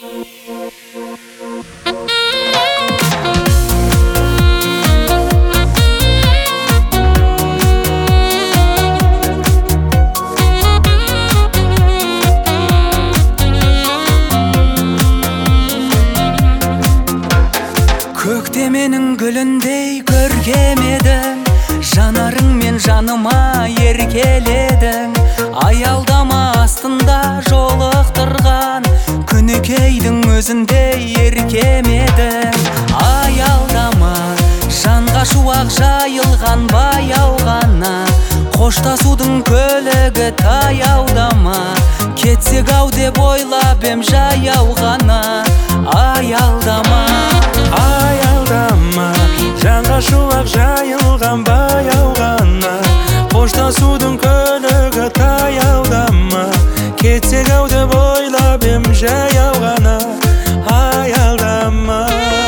Көктеменің гүліндей көркем едің, жанарыңмен жаныма еркеледің. Аялдама астында жолықтырған күнікейдің өзіндей еркем едің. Аялдама, жанға шуақ жайылған баяу ғана, қоштасудың көлігі таяудама. Кетсек ау деп ойлап ем жаяу ғана. Аялдама, аялдама, жанға шуақ жайылған баяу ғана, қоштасудың көлігі таяудама. Кетсек ау деп ойлап ем жаяу ғана. Аялдама,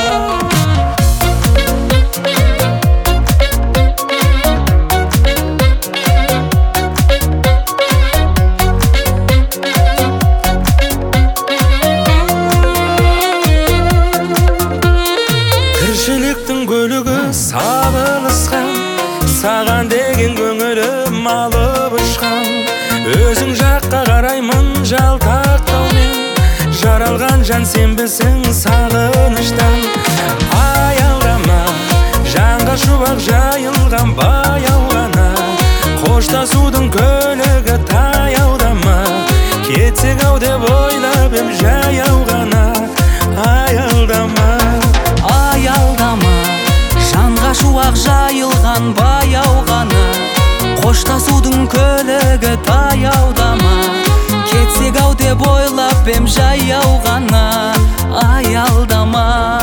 тіршіліктің көлігі сабылысқан, саған деген көңілім алып ұшқан. Өзің жаққа қараймын жалтақтаумен, жаралған жан сенбісің сағыныштан. Аялдама, жанға шуақ жайылған баяу ғана, қоштасудың көлігі таяудама. Кетсек ау деп ойлап ем жаяу ғана. Аялдама, аялдама, жанға шуақ жайылған баяу ғана, қоштасудың көлігі таяудама. Кетсек ау деп ойлап ем жаяу ғана. Аялдама,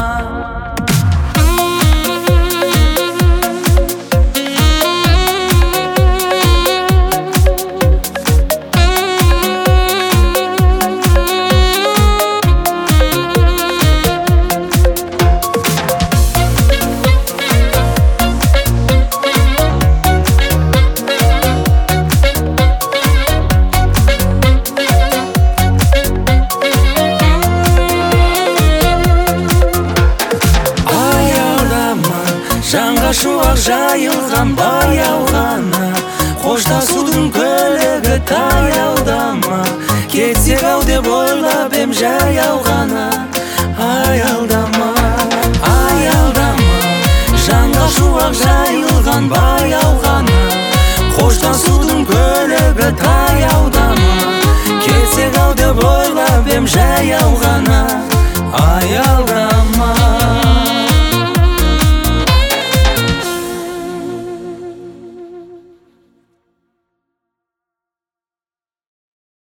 жанға шуақ жайылған баяу ғана, қоштасудың көлігі таяудама. Кетсек ау деп ойлап ем жаяу ғана. Аялдама, аялдама, жанға шуақ жайылған баяу ғана, қоштасудың көлігі таяудама. Кетсек ау деп ойлап ем жаяу ғана.